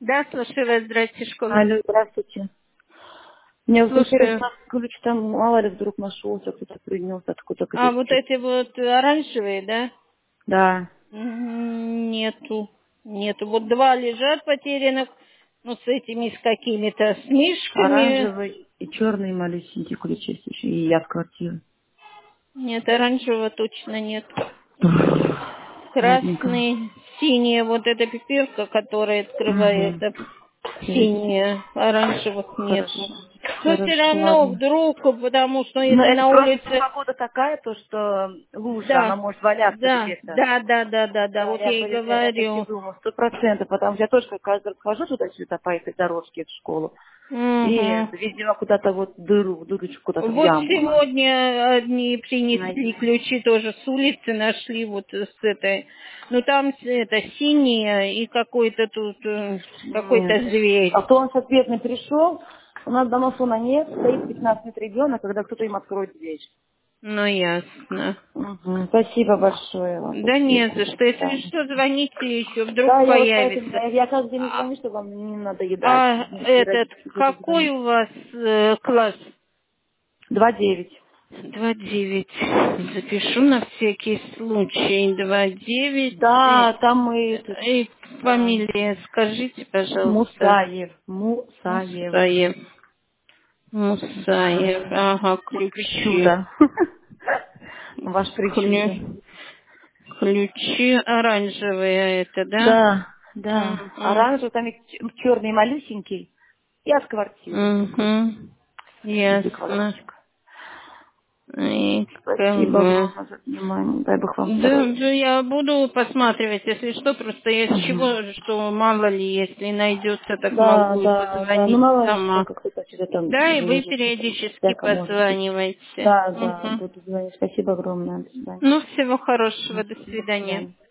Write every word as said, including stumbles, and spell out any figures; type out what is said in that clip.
Да, слушаю вас. Здрасте, школа. Алло, здравствуйте. Мне вот Слушаю. интересно, ключ там, мало ли, вдруг нашелся, кто-то принес откуда-то. А, вот где-то. эти вот оранжевые, да? Да. М, Нету. Нету. Вот два лежат потерянных, ну, с этими, с какими-то смешками. Оранжевый и черный малюсенький ключ есть еще. И я в квартире. Нет, оранжевого точно нет. Ладненько. Красный, синяя, вот эта пипирка, которая открывает, Угу. это синяя, оранжевых нету. Хорошо. Но все Хорошо, равно ладно. вдруг, потому что Но если это на просто улице. погода такая, то что лужа, она Да, может валяться да, где-то. да, да, да, да, да, Да, вот я, я и говорю, я так и говорю. думала, сто процентов, потому что я тоже как каждый раз хожу туда-сюда по этой дорожке в школу. И, Угу. видимо, куда-то вот в дыру, в дырочку, куда-то в Вот яму она. сегодня одни принесли Найти. ключи тоже с улицы, нашли вот с этой. Ну там с- это синее и какой-то тут э, Нет. какой-то зверь. А то он сейчас бедный пришел, у нас домофона нет, стоит пятнадцать лет ребенок, когда кто-то им откроет дверь. Ну ясно. Мгм. Спасибо большое вам, Да не спасибо. за До что. Если свидания. что, звоните еще, Да, вдруг я вот поэтому, появится. я, я каждый день не А, звоню, чтобы вам не надоедать. а Если этот, родители будут какой звонить. у вас э, класс? Два девять. Два девять. Запишу на всякий случай. Два девять. Да, там мы этот, И да. фамилия скажите, пожалуйста. Мусаев. Мусаев. Мусаев. Мусаев. Ага, Москвичу, ключи. да. Ваш причуда. Ключи, ключи оранжевые это, да? Да, да. Угу. Оранжевый, там черный малюсенький. И от квартиры такой. Угу. Виде Ясно. квадратик. И как Спасибо бы... огромное за внимание. Дай Бог вам Да, здоровья. да, я буду посматривать, если что, просто я с Мгм. чего, что мало ли, если найдется, так Да, могу и да, да. Ну, позвонить мало ли что, сама. как кто-то что-то там Да, и вы выложит, потому что периодически всяко может быть. позваниваете. Да, да, Угу. буду звонить. Спасибо огромное. До свидания. Ну, всего хорошего, Мгм. до До свидания. свидания.